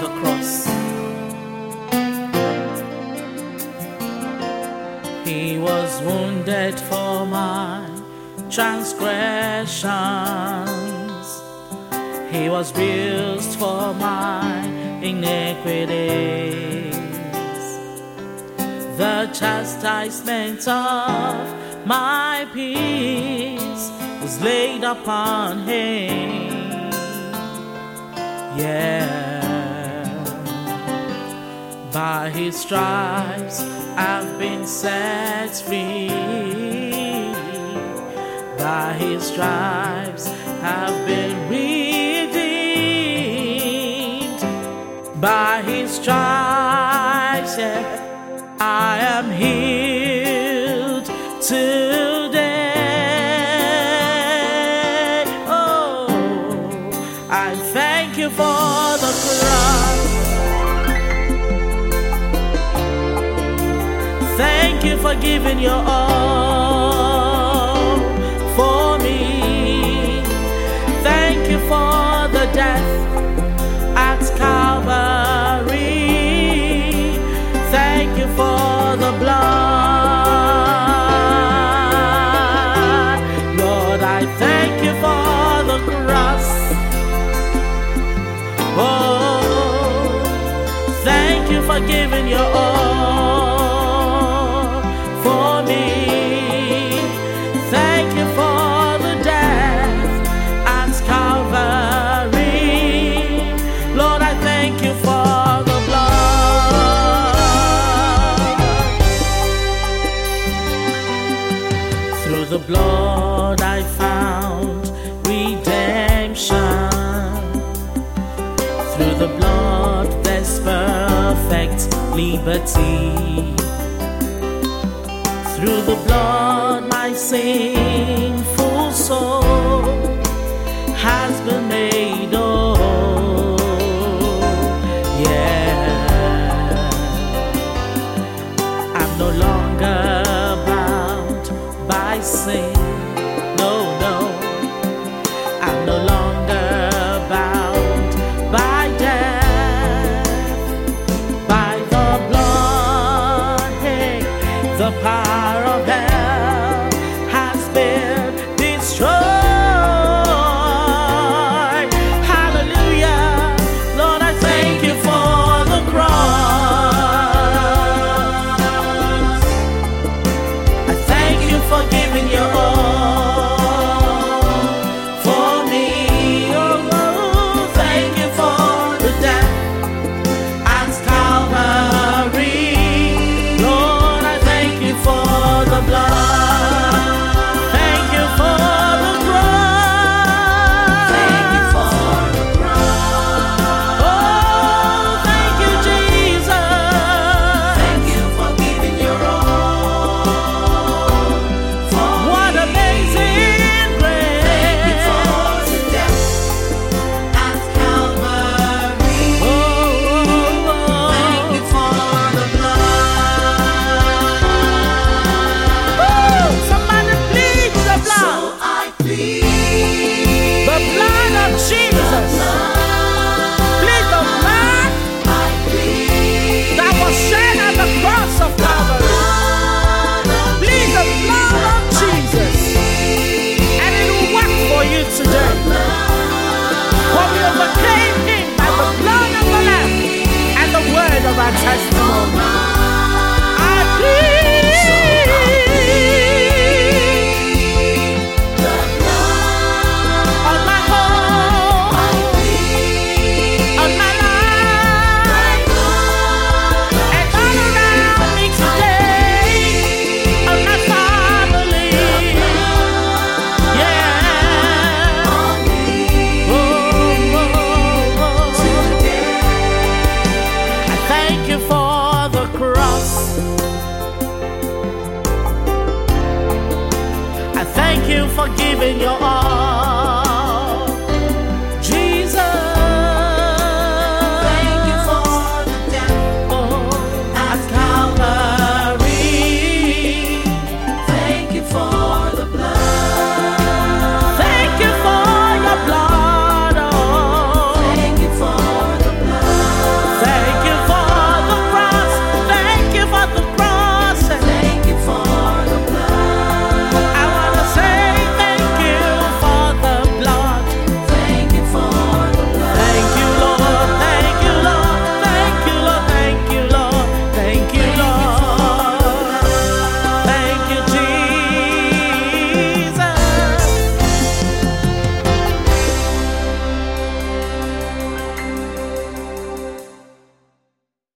the cross. He was wounded for my transgressions. He was bruised for my iniquities. The chastisement of my peace was laid upon him. Yeah, by his stripes I've been set free. By his stripes I've been redeemed. By his stripes, yeah, I am healed today. Oh, I thank you for the cross. Thank you for giving your all for me. Thank you for the death at Calvary. Thank you for the blood. Lord, I thank you for the cross. Oh, thank you for giving your all for me. Thank you for the death at Calvary. Lord, I thank you for the blood. Through the blood I found redemption. Through the blood there's perfect liberty. Through the blood my sin